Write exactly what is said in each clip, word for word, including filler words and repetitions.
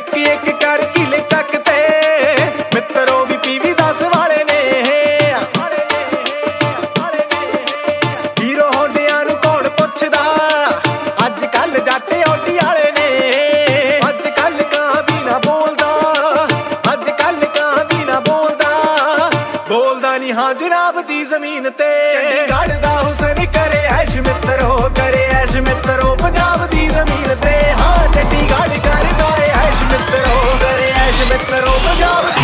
ਇੱਕ ਇੱਕ ਕਰ ਕਿਲੇ ਚੱਕ ਤੇ ਮਿੱਤਰੋ ਵੀ ਪੀਵੀ ਦਸ ਵਾਲੇ ਨੇ ਹੀਰੋ ਹੋਂਡਿਆਂ ਨੂੰ ਕੌਣ ਪੁੱਛਦਾ ਅੱਜ ਕੱਲ ਜੱਟ ਔਡੀ ਵਾਲੇ ਨੇ ਅੱਜ ਕੱਲ ਕਾਂ ਵੀ ਨਾ ਬੋਲਦਾ ਅੱਜ ਕੱਲ ਕਾਂ ਵੀ ਨਾ ਬੋਲਦਾ ਬੋਲਦਾ ਨਹੀਂ ਹਾਂ ਜਨਾਬ ਦੀ ਜ਼ਮੀਨ ਤੇ ਚੰਡੀਗੜ੍ਹ ਦਾ ਹੁਸਨ ਕਰੇ ਐਸ਼ ਮਿੱਤਰੋ ਕਰੇ ਐਸ਼ ਮਿੱਤਰੋ ਪੰਜਾਬ ਦੀ ਜ਼ਮੀਨ ਤੇ ਹਾਂ ਚੰਡੀਗੜ੍ਹ ਕਰਦਾ ਏ ਐਸ਼ ਮਿੱਤਰੋ ਕਰੇ ਐਸ਼ ਮਿੱਤਰੋ ਪੰਜਾਬ ਦੀ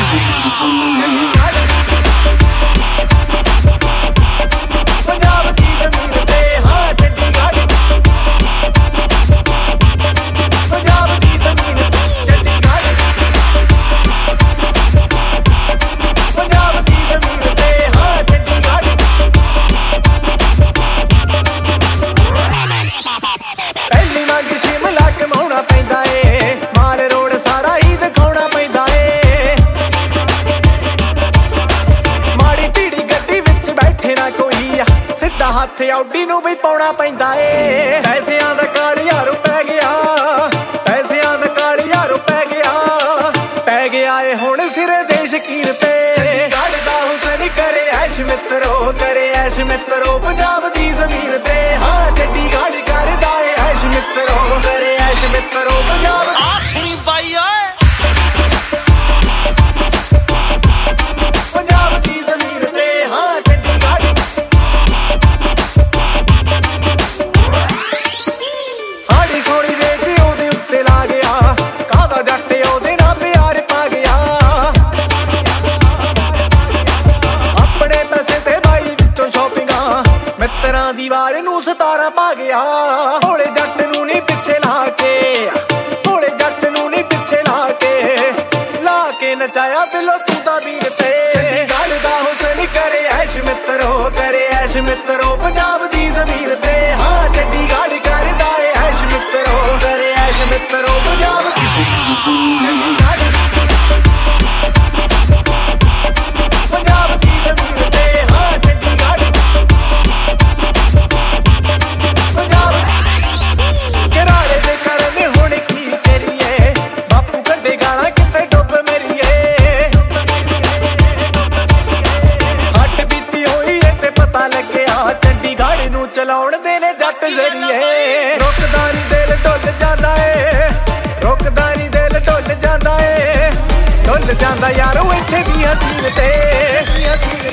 ਪੰਜਾਬ ਦੀ ਜ਼ਮੀਨ ਤੇ ਹਾਂ ਚੰਡੀਗੜ੍ਹ ਪੰਜਾਬ ਦੀ ਜ਼ਮੀਨ ਚੰਡੀਗੜ੍ਹ ਪੰਜਾਬ ਦੀ ਜ਼ਮੀਨ ਤੇ ਹਾਂ ਚੰਡੀਗੜ੍ਹ ਪਹਿਲੀ ਮੰਗ ਸ਼ਿਮਲਾ ਕਮਾਉਣਾ ਪੈਂਦਾ ਏ ਮਾਲ ਰੋਡ ਸਾਰਾ ਹੀ ਦਿਖਾਉਣਾ ਪੈਂਦਾ ਏ ਮਾੜੀ ਧੀੜੀ ਗੱਡੀ ਵਿੱਚ ਬੈਠੇ ਨਾ ਕੋਈ ਸਿੱਧਾ ਹੱਥ ਔਡੀ ਨੂੰ ਵੀ ਪਾਉਣਾ ਪੈਂਦਾ ਏ ਪੈਸਿਆਂ ਦਾ ਕਾਲੀਆਰੂ ਪੈ ਗਿਆ ਪੈਸਿਆਂ ਦਾ ਕਾਲੀਆਰੂ ਪੈ ਗਿਆ ਪੈ ਗਿਆ ਏ ਹੁਣ ਸਿਰੇ ਦੇ ਸ਼ਕੀਨ ਤੇ ਚੰਡੀਗੜ੍ਹ ਦਾ ਹੁਸਨ ਕਰੇ ਐਸ਼ ਮਿੱਤਰੋ ਕਰੇ ਐਸ਼ ਮਿੱਤਰੋ ਪੰਜਾਬ ਦੀ ਜ਼ਮੀਨ ਤੇ ਹਾਂ ਚੰਡੀਗੜ੍ਹ ਕਰਦਾ ਏ ਐਸ਼ ਮਿੱਤਰੋ ਕਰੇ ਐਸ਼ ਮਿੱਤਰੋ ਪੰਜਾਬ ਆ ਸੁਣੀ ਬਾਈ ਓਏ ਪੰਜਾਬ ਦੀ ਜ਼ਮੀਨ ਤੇ ਹਾਂ ਚੰਡੀਗੜ੍ਹ ਹਾੜੀ ਸੋਣੀ ਵੇਚ ਉਹਦੇ ਉੱਤੇ ਲਾ ਗਿਆ ਕਾਹਦਾ ਜੱਟ ਉਹਦੇ ਨਾਲ ਪਿਆਰ ਪਾ ਗਿਆ ਆਪਣੇ ਪੈਸੇ ਤੇ ਬਾਈ ਵਿੱਚੋਂ ਸ਼ਾਪਿੰਗਾਂ ਮਿੱਤਰਾਂ ਦੀ ਵਾਰ ਨੂੰ ਸਤਾਰਾਂ ਪਾ ਗਿਆ ਭੋਲੇ ਜੱਟ ਨੂੰ ਨਹੀਂ ਪਿੱਛੇ ਲਾ ਕੇ ਭੋਲੇ ਜੱਟ ਨੂੰ ਨਹੀਂ ਪਿੱਛੇ ਲਾ ਕੇ ਲਾ ਕੇ ਨਚਾਇਆ ਬਿੱਲੋ ਤੂੰ ਤਾਂ ਵੀਰ ਤੇ ਚੰਡੀਗੜ੍ਹ ਦਾ ਹੁਸਨ ਕਰੇ ਐਸ਼ ਮਿੱਤਰੋ ਕਰੇ ਐਸ਼ ਮਿੱਤਰੋ ਪੰਜਾਬ ਦੀ ਜ਼ਮੀਨ ਤੇ ਹਾਂ ਚੰਡੀਗੜ੍ਹ ਕਰਦਾ ਏ ਐਸ਼ ਮਿੱਤਰੋ ਕਰੇ ਐਸ਼ ਮਿੱਤਰੋ ਪੰਜਾਬ ਦੀ ਚੰਡੀਗੜ੍ਹ ਪੰਜਾਬ ਦੀ ਜ਼ਮੀਨ ਤੇ ਹਾਂ ਚੰਡੀਗੜ੍ਹ ਪੰਜਾਬ ਘਰਾੜੇ ਦੇ ਕਰਨੇ ਹੁਣ ਕੀ ਕਰੀਏ ਬਾਪੂ ਕੱਢੇ ਗਾਲਾਂ ਕਿਤੇ ਡੁੱਬ ਮਰੀਏ ਹੱਟ ਬੀਤੀ ਹੋਈ ਏ ਤੇ ਪਤਾ ਲੱਗਿਆ ਚੰਡੀਗੜ੍ਹ ਨੂੰ ਚਲਾਉਣ ਦੇ ਨੇ ਜੱਟ ਜ਼ਰੀਏ ਰੁਕਦਾ ਨੀ ਦਿਲ ਡੁੱਲ ਜਾਂਦਾ ਏ ਰੁਕਦਾ ਨੀ ਦਿਲ ਡੁੱਲ ਜਾਂਦਾ ਏ ਡੁੱਲ ਜਾਂਦਾ ਯਾਰੋ ਇੱਥੇ ਦੀ ਹਸੀਨ ਤੇ